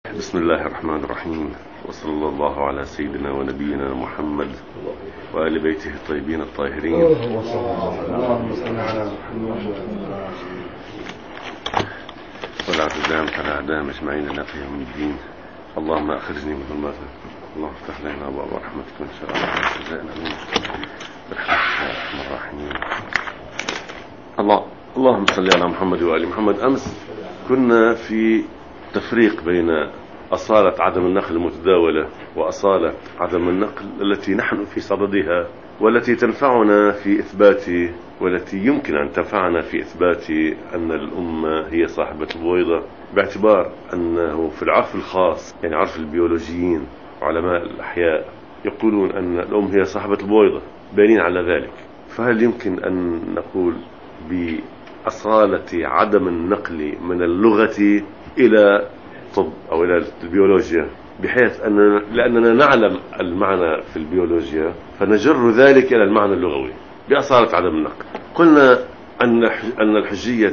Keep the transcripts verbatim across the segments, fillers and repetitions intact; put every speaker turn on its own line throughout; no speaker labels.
بسم الله الرحمن الرحيم، وصلى الله على سيدنا ونبينا محمد وآل بيته الطيبين الطاهرين.
اللهم صل على محمد
ولا تدام على أعدام أجمعين لنا في يوم الدين. اللهم أخرجني من ظلمات، اللهم افتح لنا أبواب رحمتك وإن شاء الله جزاءنا منك برحمتك يا أرحم الراحمين. الله اللهم صل على محمد وآل محمد. أمس كنا في تفريق بين أصالة عدم النقل المتداولة وأصالة عدم النقل التي نحن في صددها، والتي تنفعنا في إثبات والتي يمكن أن تنفعنا في إثبات أن الأمة هي صاحبة البويضة، باعتبار أنه في العرف الخاص، يعني عرف البيولوجيين وعلماء الأحياء، يقولون أن الأم هي صاحبة البويضة، بينين على ذلك. فهل يمكن أن نقول بأصالة عدم النقل من اللغة إلى الطب أو إلى البيولوجيا، بحيث أننا لأننا نعلم المعنى في البيولوجيا فنجر ذلك إلى المعنى اللغوي بأصالة عدم النقل؟ قلنا أن أن الحجية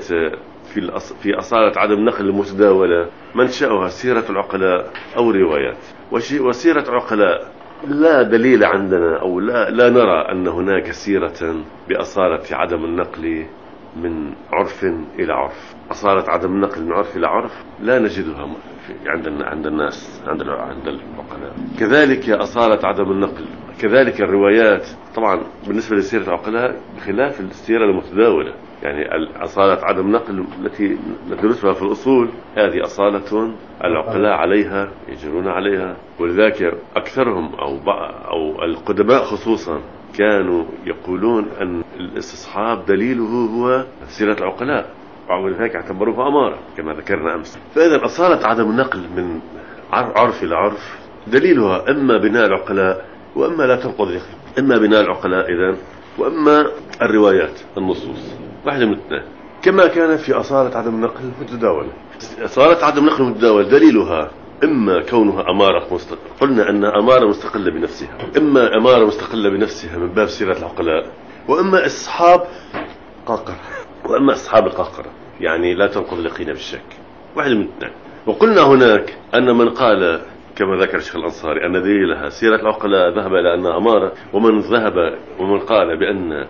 في في أصالة عدم النقل المتداولة منشأها سيرة العقلاء أو روايات، وسيرة العقلاء لا دليل عندنا أو لا لا نرى أن هناك سيرة بأصالة عدم النقل من عرف إلى عرف. أصالة عدم النقل من عرف إلى عرف لا نجدها عند عند الناس عند عند العقلاء. كذلك أصالة عدم النقل، كذلك الروايات طبعا بالنسبة لسيرة العقلاء بخلاف السيرة المتداولة، يعني أصالة عدم النقل التي ندرسها في الأصول هذه أصالة العقلاء عليها يجرون عليها، ولذلك أكثرهم أو أو القدماء خصوصا كانوا يقولون أن الاستصحاب دليله هو سيرة العقلاء، ولذلك اعتبروه أمارة كما ذكرنا أمس. فإذا أصالة عدم النقل من عرف إلى عرف دليلها إما بناء العقلاء وإما لا تنقض اليقين، إما بناء العقلاء إذن وإما الروايات النصوص، واحدة من الاثنين. كما كان في أصالة عدم النقل المتداولة. أصالة عدم النقل المتداولة دليلها إما كونها أمارة مستقلة، قلنا أن أمارة مستقلة بنفسها، إما أمارة مستقلة بنفسها من باب سيرة العقلاء، وإما إصحاب قاقرة، وإما إصحاب القاقرة يعني لا تنقض اليقين بالشك، واحد من الاثنين. وقلنا هناك أن من قال كما ذكر الشيخ الأنصاري أن دليلها سيرة العقلاء ذهب إلى أنها أمارة، ومن ذهب ومن قال بأن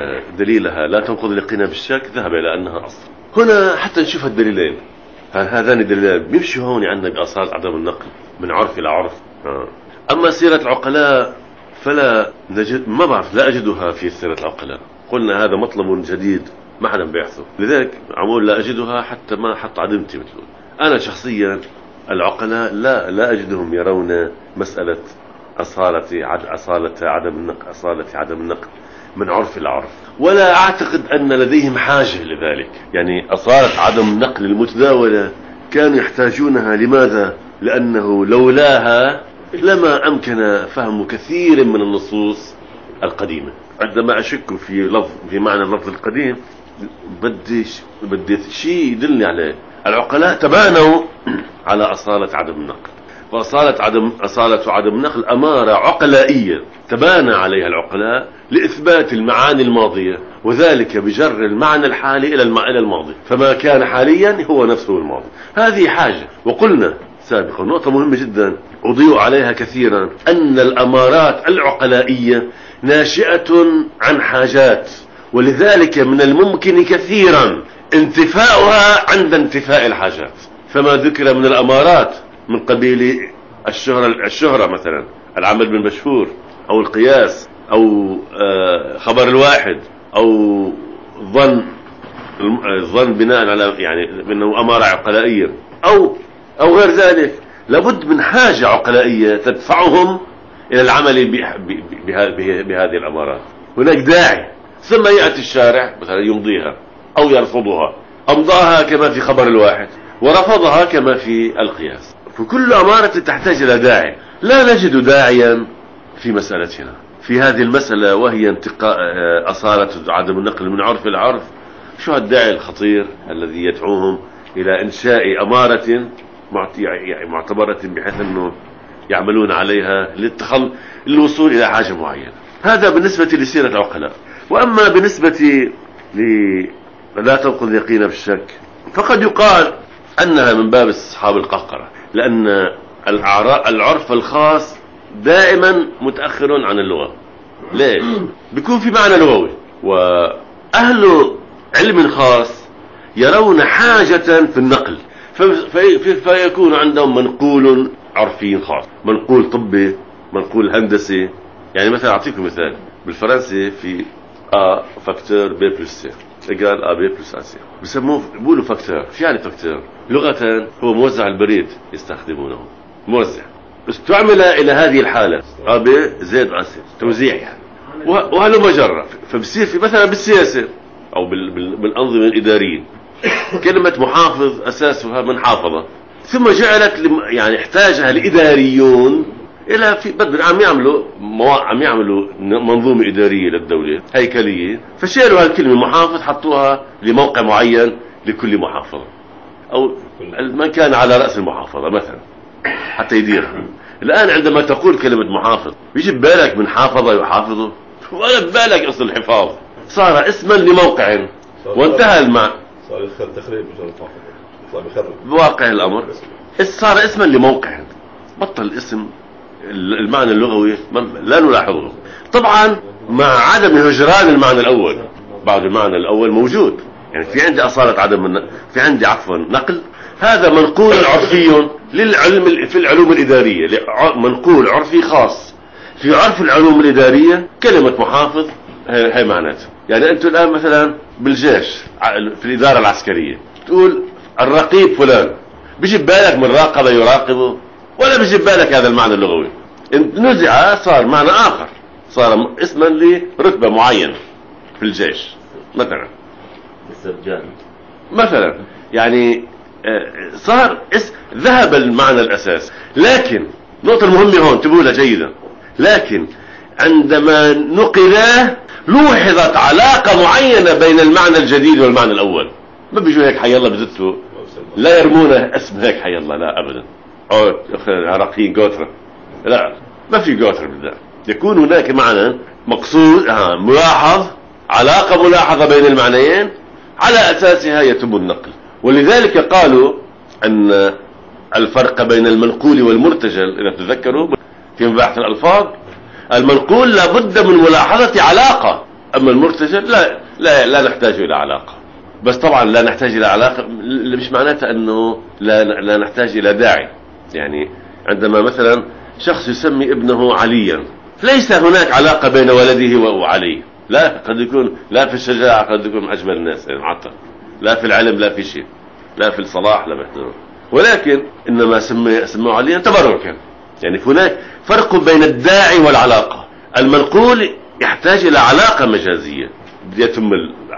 دليلها لا تنقض اليقين بالشك ذهب إلى أنها أصل. هنا حتى نشوف الدليلين، هذان الدليلان بيمشوا هون عندنا بأصالة عدم النقل من عرف إلى عرف. أما سيرة العقلاء فلا نجد، ما بعرف، لا أجدها في سيرة العقلاء. قلنا هذا مطلب جديد ما حدا بيحثه، لذلك عمول لا أجدها حتى ما حط عدمتي مثله. أنا شخصيا العقلاء لا لا أجدهم يرون مسألة أصالة عد أصالة عدم النقل أصالة عدم النقل من عرف إلى عرف، ولا أعتقد أن لديهم حاجة لذلك. يعني أصالة عدم النقل المتداولة كانوا يحتاجونها، لماذا؟ لأنه لولاها لما أمكن فهم كثير من النصوص القديمة. عندما أشك في لفظ في معنى اللفظ القديم بدي بدي شيء يدلني عليه. العقلاء تبانوا على أصالة عدم النقل، وأصالة عدم أصالة عدم النقل أمارة عقلائية تبانى عليها العقلاء لإثبات المعاني الماضية، وذلك بجر المعنى الحالي إلى إلى الماضي، فما كان حاليا هو نفسه الماضي. هذه حاجة. وقلنا سابقا نقطة مهمة جدا أضيء عليها كثيرا، أن الأمارات العقلائية ناشئة عن حاجات، ولذلك من الممكن كثيرا انتفاؤها عند انتفاء الحاجات. فما ذكر من الأمارات من قبيل الشهرة, الشهرة مثلا، العمل بالمشهور، أو القياس، أو خبر الواحد، أو ظن الظن بناء على يعني أنه أمارة عقلائية، أو أو غير ذلك، لابد من حاجة عقلائية تدفعهم إلى العمل بهذه الأمارات. هناك داعي، ثم يأتي الشارع مثلا يمضيها أو يرفضها، أمضاها كما في خبر الواحد ورفضها كما في القياس. فكل أمارة تحتاج إلى داعي، لا نجد داعيا في مسألتنا في هذه المسألة، وهي انتقاء أصالة عدم النقل من عرف إلى عرف. شو الداعي الخطير الذي يدعوهم إلى إنشاء أمارة معتبرة بحيث أنه يعملون عليها للتخل للوصول إلى حاجة معينة؟ هذا بالنسبة لسيرة العقلاء. وأما بالنسبة لا تنقض اليقين بالشك، فقد يقال أنها من باب استصحاب القهقرة، لأن العرف الخاص دائما متأخر عن اللغة. ليش؟ بيكون في معنى لغوي، وأهل علم خاص يرون حاجة في النقل، في فيكون عندهم منقول عرفي خاص، منقول طبي، منقول هندسي. يعني مثلا أعطيكم مثال، بالفرنسي في A فاكتور B بلس C إيجال A B بلس A C، بسموه بيقولوا فاكتور. شو يعني فاكتور؟ لغة هو موزع البريد يستخدمونه، موزع، استعمل إلى هذه الحالة A B زائد A C، توزيع يعني، وهذا مجرد. فبصير في مثلا بالسياسة أو بالأنظمة الإدارية كلمة محافظ أساسها من حافظة، ثم جعلت يعني احتاجها الإداريون إلى في بدل عم يعملوا موا... عم يعملوا منظومة إدارية للدولة هيكلية، فشالوا هالكلمة محافظ حطوها لموقع معين لكل محافظة أو من كان على رأس المحافظة مثلا حتى يديرها. الآن عندما تقول كلمة محافظ بيجي ببالك من حافظة يحافظه، ولا ببالك أصل الحفاظ، صار اسما لموقع وانتهى المعنى.
صار تخريب صار بخرب
بواقع الأمر، صار اسما لموقع، بطل الاسم المعنى اللغوي لا نلاحظه. طبعا مع عدم هجران المعنى الأول، بعد المعنى الأول موجود، يعني في عندي أصالة عدم النقل، في عندي عفوا نقل، هذا منقول عرفي للعلم في العلوم الإدارية، منقول عرفي خاص في عرف العلوم الإدارية. كلمة محافظ هي معناته، يعني أنتم الآن مثلا بالجيش في الإدارة العسكرية تقول الرقيب فلان، بيجي ببالك من راقب يراقبه، ولا بيجي ببالك هذا المعنى اللغوي. نزع صار معنى آخر، صار اسما لرتبة معينة في الجيش مثلا
السرجان
مثلا، يعني صار اس ذهب المعنى الأساس. لكن نقطة المهمة هون تقولها جيدا، لكن عندما نقله لوحظت علاقة معينة بين المعنى الجديد والمعنى الأول. ما بيجوا هيك حي الله بزتوا، لا يرمونه اسم هيك حي الله، لا أبدا. أو عراقيين جوترا، لا، ما في جوترا بالله. يكون هناك معنى مقصود آه ملاحظ، علاقة ملاحظة بين المعنيين، على أساسها يتم النقل. ولذلك قالوا أن الفرق بين المنقول والمرتجل، إذا تذكروا في مباحث الألفاظ، المنقول لابد من ملاحظة علاقة، أما المرتجل لا لا لا نحتاج إلى علاقة. بس طبعا لا نحتاج إلى علاقة مش معناتها أنه لا لا نحتاج إلى داعي. يعني عندما مثلا شخص يسمي ابنه عليا، ليس هناك علاقة بين ولده وعلي، لا، قد يكون لا في الشجاعة، قد يكون من أجمل الناس يعني عطر، لا في العلم، لا في شيء، لا في الصلاح، لا باحترام، ولكن إنما سمي سموه عليا تبركا. يعني هناك فرق بين الداعي والعلاقة. المنقول يحتاج إلى علاقة مجازية يتم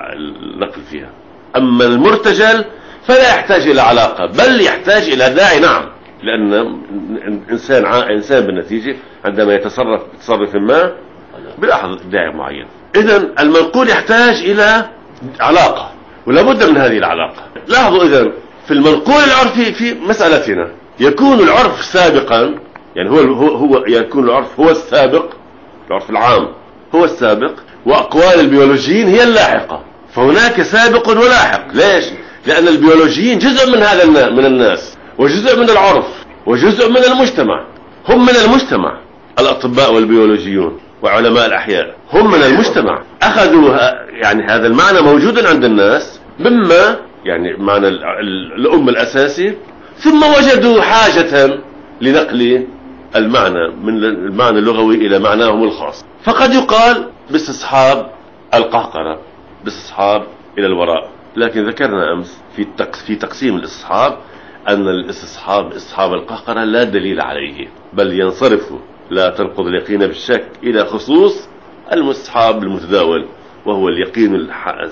النقل فيها، أما المرتجل فلا يحتاج إلى علاقة، بل يحتاج إلى داعي. نعم، لأن إنسان إنسان بالنتيجة عندما يتصرف تصرف ما بيلاحظ داعي معين. إذن المنقول يحتاج إلى علاقة، ولا بد من هذه العلاقة. لاحظوا إذن في المنقول العرفي في مسألتنا يكون العرف سابقا، يعني هو هو يكون العرف هو السابق، العرف العام هو السابق، وأقوال البيولوجيين هي اللاحقة. فهناك سابق ولاحق. ليش؟ لأن البيولوجيين جزء من هذا من الناس، وجزء من العرف، وجزء من المجتمع. هم من المجتمع، الأطباء والبيولوجيون وعلماء الأحياء هم من المجتمع، أخذوا يعني هذا المعنى موجود عند الناس، مما يعني معنى الأم الأساسي، ثم وجدوا حاجة لنقل المعنى من المعنى اللغوي إلى معناهم الخاص. فقد يقال باستصحاب القهقرة، باستصحاب إلى الوراء. لكن ذكرنا أمس في في تقسيم الاستصحاب أن الاستصحاب استصحاب القهقرة لا دليل عليه، بل ينصرف لا تنقض اليقين بالشك إلى خصوص المستصحاب المتداول، وهو اليقين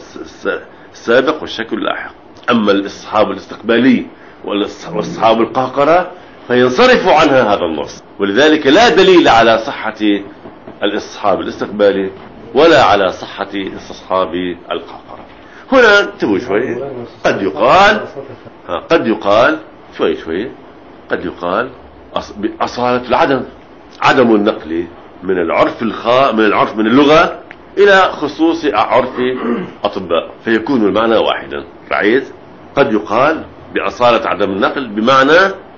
السابق والشك اللاحق. أما الاستصحاب الاستقبالي والاستصحاب القهقرة فينصرف عنها هذا النص، ولذلك لا دليل على صحة الاستصحاب الاستقبالي ولا على صحة استصحاب القهقرة. هنا انتبهوا شوي، قد يقال قد يقال شوي شوي قد يقال أصالة العدم، عدم النقل من العرف الخاء من العرف من اللغة إلى خصوص عرف أطباء، فيكون المعنى واحدا. بعيد قد يقال بأصالة عدم النقل بمعنى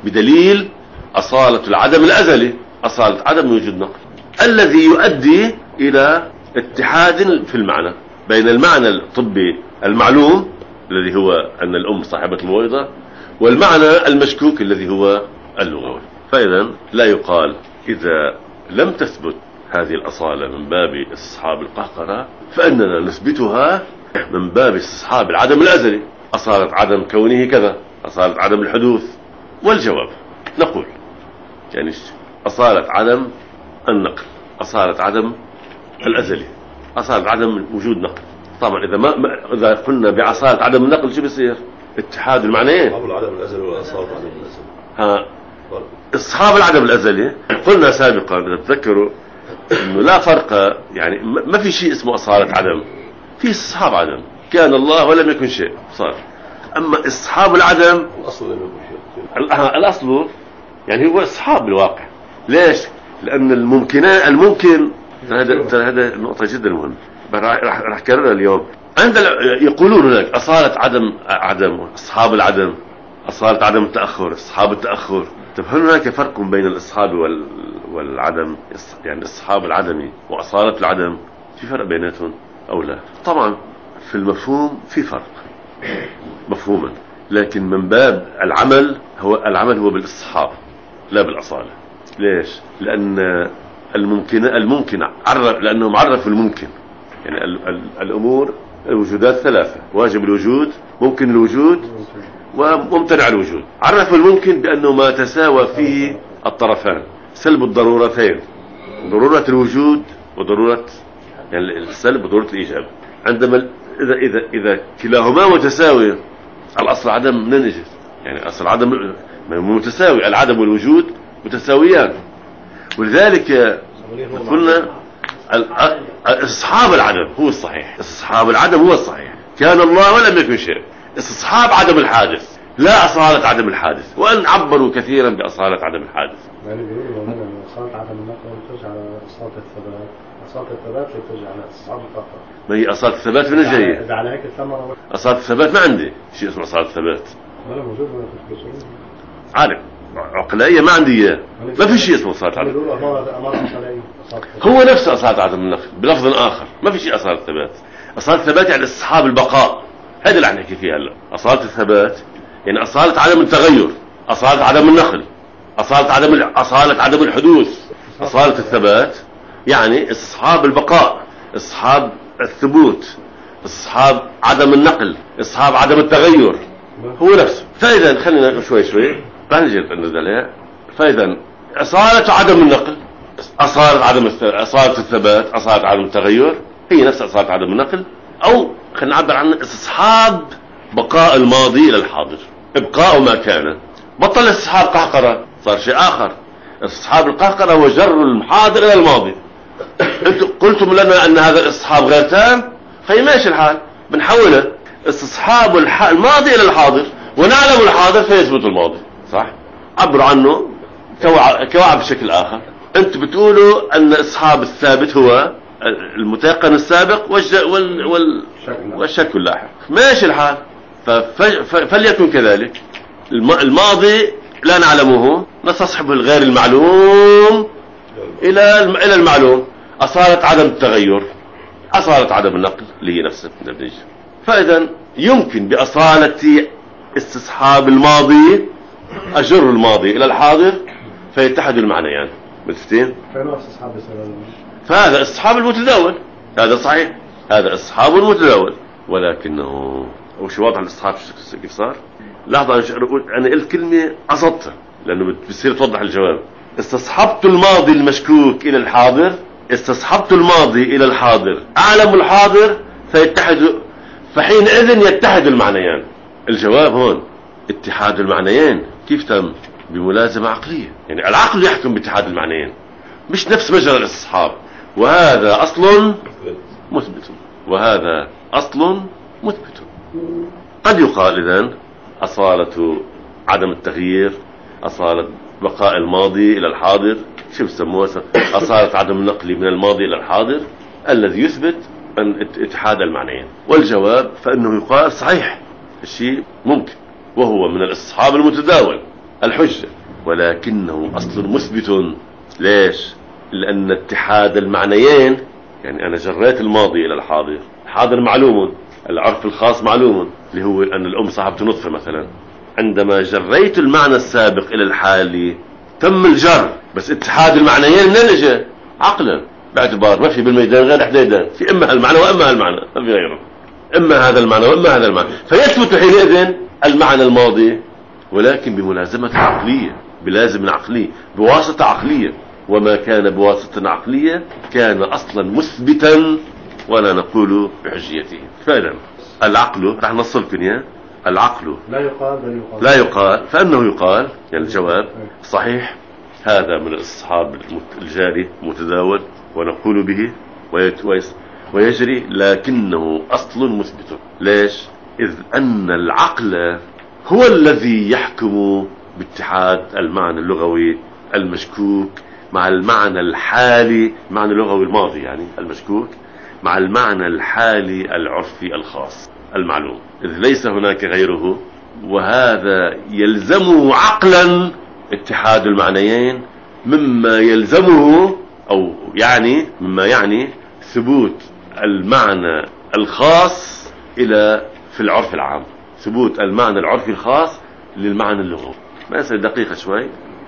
بدليل أصالة العدم الأزلي، أصالة عدم وجود نقل، الذي يؤدي إلى اتحاد في المعنى بين المعنى الطبي المعلوم الذي هو أن الأم صاحبة المويضة والمعنى المشكوك الذي هو اللغوي. فإذا لا يقال إذا لم تثبت هذه الأصالة من باب استصحاب القهقرة فإننا نثبتها من باب استصحاب العدم الأزلي، أصالة عدم كونه كذا، أصالة عدم الحدوث. والجواب نقول يعني أصالة عدم النقل، أصالة عدم الأزلي، أصالة عدم وجود نقل. طبعا إذا ما إذا قلنا بأصالة عدم النقل شو بيصير؟ اتحاد المعنيين.
أصحاب العدم الأزلي وأصحاب العدم الأزلي.
ها أصحاب العدم الأزلي قلنا سابقا إذا تذكروا إنه لا فرق، يعني ما في شيء اسمه أصالة عدم، في أصحاب عدم، كان الله ولم يكن شيء صار. أما أصحاب العدم
الأصل لم يكن شيء.
الأصل يعني هو أصحاب الواقع. ليش؟ لأن الممكنات الممكن هذا هذا نقطة جدا مهمة راح راح أكررها اليوم. عند يقولون هناك أصالة عدم عدم أصحاب العدم، أصالة عدم التأخر، أصحاب التأخر. طب هل هناك فرق بين الأصحاب وال والعدم؟ يعني أصحاب العدم وأصالة العدم في فرق بيناتهم أو لا؟ طبعا في المفهوم في فرق مفهوما، لكن من باب العمل هو العمل هو بالاستصحاب لا بالأصالة. ليش؟ لأن الممكن الممكن عرف، لأنهم عرفوا الممكن، يعني ال ال الأمور الوجودات ثلاثة: واجب الوجود، ممكن الوجود، وممتنع الوجود. عرفوا الممكن بأنه ما تساوى فيه الطرفان، سلب الضرورتين، ضرورة الوجود وضرورة يعني السلب وضرورة الإيجاب. عندما إذا إذا إذا كلاهما متساوي الأصل عدم منين يجي؟ يعني أصل عدم متساوي، العدم والوجود متساويان. ولذلك قلنا استصحاب العدم هو الصحيح، استصحاب العدم هو الصحيح، كان الله ولم يكن شيء. استصحاب عدم الحادث لا أصالة عدم الحادث، وأن عبروا كثيرا بأصالة عدم الحادث.
يعني بيقولوا ان أصالة عدم النقل ترجع على أصالة الثبات، أصالة الثبات ترجع على استصحاب القهقرة.
ما هي أصالة الثبات من الجاية؟
إذا على هيك الثمرة
أصالة الثبات ما عندي شيء اسمه أصالة الثبات،
ولا موجود ولا تثبتون.
عارف عقلائية ما عندي إياه، ما في شيء اسمه أصالة عدم.
بيقولوا أمارة أمارة عقلائية.
هو نفس أصالة عدم النقل بلفظ آخر، ما في شيء أصالة الثبات. أصالة الثبات يعني استصحاب البقاء، هذا اللي عم نحكي فيه هلا. أصالة الثبات يعني أصالة عدم التغير، أصالة عدم النقل، أصالة عدم أصالة عدم الحدوث. أصالة الثبات يعني استصحاب البقاء، استصحاب الثبوت، استصحاب عدم النقل، استصحاب عدم التغير، هو نفسه. فإذا خلينا شوي شوي نجي نزل. فإذا أصالة عدم النقل، أصالة عدم أصالة الثبات، أصالة عدم التغير هي نفس أصالة عدم النقل، أو خلينا نعبر عن استصحاب بقاء الماضي إلى الحاضر، إبقاء ما كان. بطل استصحاب قهقرة، صار شيء آخر. استصحاب القهقرة هو جر الحاضر إلى الماضي. أنتم قلتم لنا أن هذا الاستصحاب غير تام، خي ماشي الحال، بنحوله استصحاب الماضي إلى الحاضر، ونعلم الحاضر فيثبت الماضي، صح؟ عبروا عنه كوعب بشكل آخر. أنتم بتقولوا أن استصحاب الثابت هو المتيقن السابق وال وال والشك اللاحق، ماشي الحال. فليكن كذلك. الماضي لا نعلمه نستصحبه الغير المعلوم إلى إلى المعلوم، أصالة عدم التغير، أصالة عدم النقل اللي هي نفس النتيجة. فإذا يمكن بأصالة استصحاب الماضي أجر الماضي إلى الحاضر فيتحد المعنيان. متفتين؟ فهذا استصحاب المتداول، هذا صحيح، هذا استصحاب المتداول. ولكنه وش واضح الاستصحاب كيف صار؟ لحظة أنا قلت كلمة قصدتها لأنه بتصير توضح الجواب. استصحبت الماضي المشكوك إلى الحاضر، استصحبت الماضي إلى الحاضر، أعلم الحاضر فيتحد، فحينئذ يتحد المعنيان. الجواب هون اتحاد المعنيين كيف تم؟ بملازمة عقلية، يعني العقل يحكم باتحاد المعنيين مش نفس مجرى الاستصحاب. وهذا أصل مثبت، وهذا أصل مثبت. قد يقال إذن أصالة عدم التغيير، أصالة بقاء الماضي إلى الحاضر، شو بسموها؟ أصالة عدم النقل من الماضي إلى الحاضر الذي يثبت أن اتحاد المعنيين. والجواب فإنه يقال صحيح الشيء ممكن، وهو من الاستصحاب المتداول الحجة، ولكنه أصل مثبت. ليش؟ لأن اتحاد المعنيين، يعني أنا جريت الماضي إلى الحاضر، الحاضر معلوم، العرف الخاص معلوم اللي هو أن الأم صاحبة نطفة مثلا. عندما جريت المعنى السابق إلى الحالي تم الجر، بس اتحاد المعنيين من اجى؟ عقلا، باعتبار ما في بالميدان غير حديدان، في إما هالمعنى وإما هالمعنى، ما في غيره، إما هذا المعنى وإما هذا المعنى، فيثبت حينئذ المعنى الماضي، ولكن بملازمة عقلية، بلازم عقلي، بواسطة عقلية. وما كان بواسطة عقلية كان أصلا مثبتا ولا نقول بحجيته. فإذا العقل رح نصل كنيا، العقل
لا يقال بل يقال
لا يقال، فأنه يقال، يعني الجواب صحيح. هذا من الإصحاب الجاري متداول ونقول به ويجري، لكنه أصل مثبت. ليش؟ إذ أن العقل هو الذي يحكم باتحاد المعنى اللغوي المشكوك مع المعنى الحالي، المعنى اللغوي الماضي يعني المشكوك، مع المعنى الحالي العرفي الخاص المعلوم، إذ ليس هناك غيره. وهذا يلزمه عقلا اتحاد المعنيين، مما يلزمه أو يعني مما يعني ثبوت المعنى الخاص إلى في العرف العام، ثبوت المعنى العرفي الخاص للمعنى اللغوي. ما يصير دقيقة شوي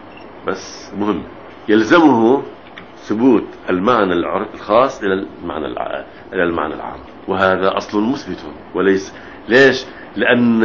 بس مهم. يلزمه ثبوت المعنى الخاص إلى المعنى إلى المعنى العام، وهذا أصل مثبت. وليس ليش؟ لأن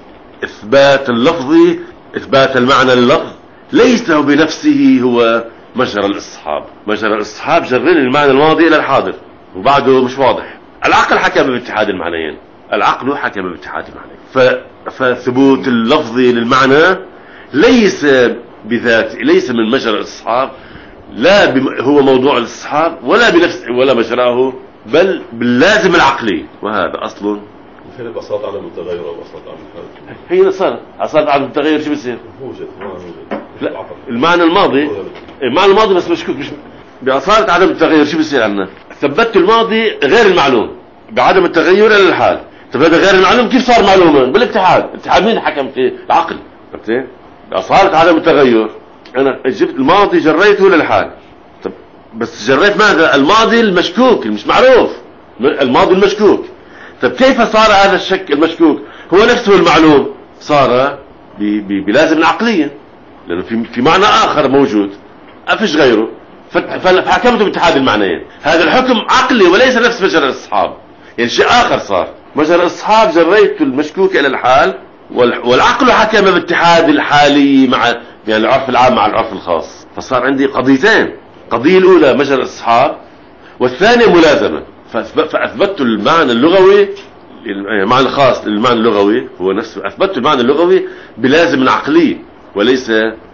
إثبات اللفظ، إثبات المعنى اللفظ ليس بنفسه هو مجرى الإصحاب. مجرى الإصحاب جرين المعنى الماضي إلى الحاضر وبعده مش واضح. العقل حكم باتحاد المعنيين، العقل حكم باتحاد المعنيين. فثبوت اللفظ للمعنى ليس بذات، ليس من مجرى الإصحاب، لا بم... هو موضوع الإصحاب ولا بنفسه ولا مجراه، بل باللازم العقلي. وهذا أصل
فين بساطة على المتغير وبساطة على الحال؟
هي صار صارت على المتغير شو بصير؟
موجود ما موجود.
لا المعنى الماضي، المعنى الماضي بس مشكوك، مش بأصالة عدم التغير. شو بصير عندنا؟ ثبتت الماضي غير المعلوم بعدم التغير إلى الحال. طب هذا غير المعلوم كيف صار معلوما؟ بالاتحاد. اتحاد مين حكم فيه؟ العقل. فهمت؟ بأصالة عدم التغير أنا جبت الماضي جريته للحال. طب بس جريت ماذا؟ الماضي المشكوك اللي مش معروف، الماضي المشكوك. طب كيف صار هذا الشك المشكوك هو نفسه المعلوم؟ صار بلازم العقلية، لأنه في في معنى آخر موجود أفش غيره، فحكمته باتحاد المعنيين. هذا الحكم عقلي وليس نفس مجرى الإصحاب، يعني شيء آخر صار. مجرى الإصحاب جريت المشكوك إلى الحال، والعقل حكم باتحاد الحالي مع يعني العرف العام مع العرف الخاص. فصار عندي قضيتين، قضية الأولى مجرى الإصحاب، والثانية ملازمة. فأثبتت المعنى اللغوي، المعنى الخاص للمعنى اللغوي هو نفسه، أثبتت المعنى اللغوي بلازم عقلي وليس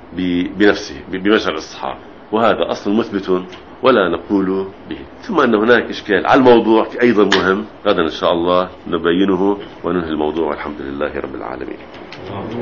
بنفسه بمجرى الإصحاب. وهذا أصل مثبت ولا نقول به. ثم أن هناك إشكال على الموضوع أيضا مهم، غدا إن شاء الله نبينه وننهي الموضوع. الحمد لله رب العالمين.